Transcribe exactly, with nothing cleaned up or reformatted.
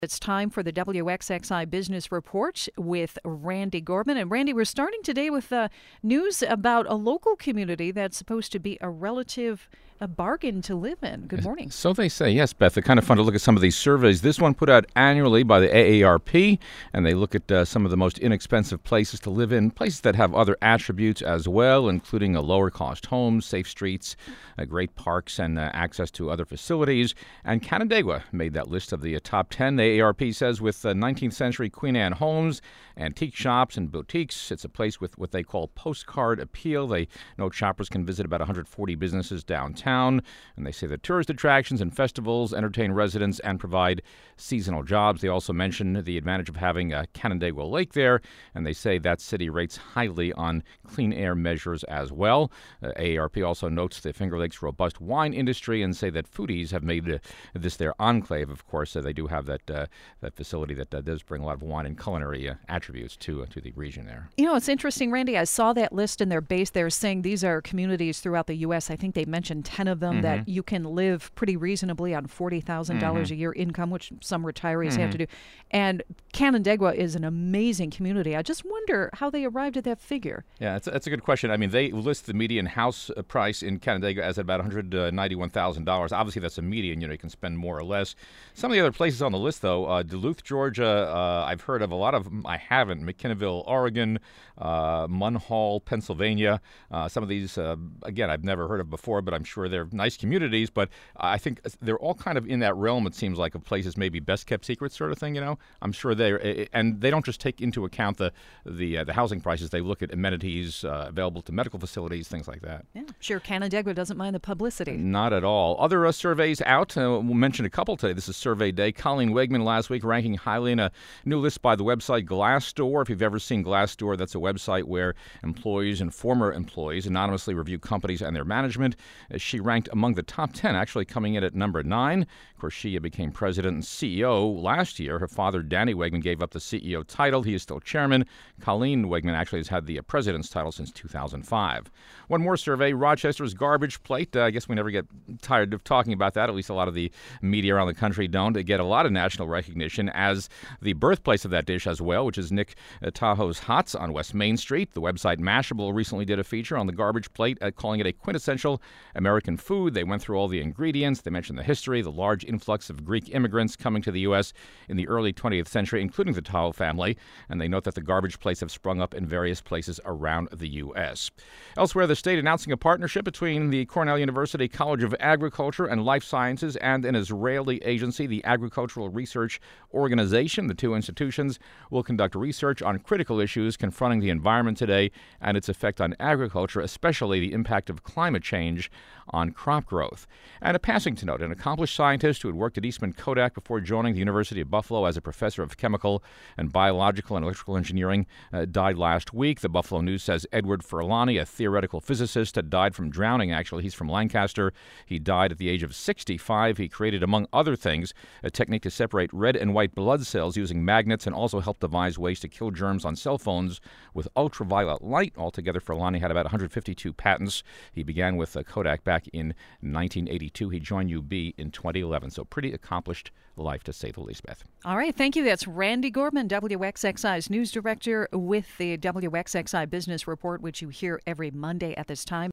It's time for the W X X I Business Report with Randy Gorman. And Randy, we're starting today with uh, news about a local community that's supposed to be a relative a bargain to live in. Good morning. So they say, yes, Beth. They're kind of fun to look at some of these surveys. This one put out annually by the A A R P, and they look at uh, some of the most inexpensive places to live in, places that have other attributes as well, including a lower cost homes, safe streets, uh, great parks, and uh, access to other facilities. And Canandaigua made that list of the uh, top ten. The A A R P says with uh, nineteenth century Queen Anne homes, antique shops, and boutiques, it's a place with what they call postcard appeal. They know shoppers can visit about one hundred forty businesses downtown. And they say that tourist attractions and festivals entertain residents and provide seasonal jobs. They also mention the advantage of having a Canandaigua Lake there, and they say that city rates highly on clean air measures as well. Uh, A A R P also notes the Finger Lakes' robust wine industry and say that foodies have made uh, this their enclave. Of course, uh, they do have that uh, that facility that uh, does bring a lot of wine and culinary uh, attributes to uh, to the region there. You know, it's interesting, Randy. I saw that list in their base. They're saying these are communities throughout the U S. I think they mentioned ten of them mm-hmm. that you can live pretty reasonably on forty thousand dollars mm-hmm. a year income, which some retirees mm-hmm. have to do. And Canandaigua is an amazing community. I just wonder how they arrived at that figure. Yeah, that's, that's a good question. I mean, they list the median house price in Canandaigua as at about one hundred ninety-one thousand dollars. Obviously, that's a median. You know, you can spend more or less. Some of the other places on the list, though, uh, Duluth, Georgia, uh, I've heard of. A lot of them I haven't. McKinneyville, Oregon, uh, Munhall, Pennsylvania. Uh, some of these, uh, again, I've never heard of before, but I'm sure they're nice communities. But I think they're all kind of in that realm, it seems like, of places maybe best-kept secrets sort of thing, you know? I'm sure they're, and they don't just take into account the the, uh, the housing prices. They look at amenities uh, available to medical facilities, things like that. Yeah, sure, Canandaigua doesn't mind the publicity. Not at all. Other uh, surveys out. Uh, we'll mention a couple today. This is Survey Day. Colleen Wegman last week ranking highly in a new list by the website Glassdoor. If you've ever seen Glassdoor, that's a website where employees and former employees anonymously review companies and their management. Uh, she ranked among the top ten, actually coming in at number nine. Of course, she became president and C E O last year. Her father, Danny Wegman, gave up the C E O title. He is still chairman. Colleen Wegman actually has had the uh, president's title since two thousand five. One more survey, Rochester's garbage plate. Uh, I guess we never get tired of talking about that. At least a lot of the media around the country don't. They get a lot of national recognition as the birthplace of that dish as well, which is Nick uh, Tahoe's Hots on West Main Street. The website Mashable recently did a feature on the garbage plate, uh, calling it a quintessential American food. They went through all the ingredients. They mentioned the history, the large influx of Greek immigrants coming to the U S in the early twentieth century, including the Tahoe family. And they note that the garbage plates have sprung up in various places around the U S. Elsewhere, the state announcing a partnership between the Cornell University College of Agriculture and Life Sciences and an Israeli agency, the Agricultural Research Organization. The two institutions will conduct research on critical issues confronting the environment today and its effect on agriculture, especially the impact of climate change on crop growth. And a passing to note, an accomplished scientist who had worked at Eastman Kodak before joining the University of Buffalo as a professor of chemical and biological and electrical engineering uh, died last week. The Buffalo News says Edward Furlani, a theoretical physicist, had died from drowning, actually. He's from Lancaster. He died at the age of sixty-five. He created, among other things, a technique to separate red and white blood cells using magnets and also helped devise ways to kill germs on cell phones with ultraviolet light. Altogether, Furlani had about one hundred fifty-two patents. He began with uh, Kodak back in nineteen eighty-two. He joined U B in twenty eleven. So pretty accomplished life, to say the least, Beth. All right, thank you. That's Randy Gorman, W X X I's news director, with the W X X I Business Report, which you hear every Monday at this time.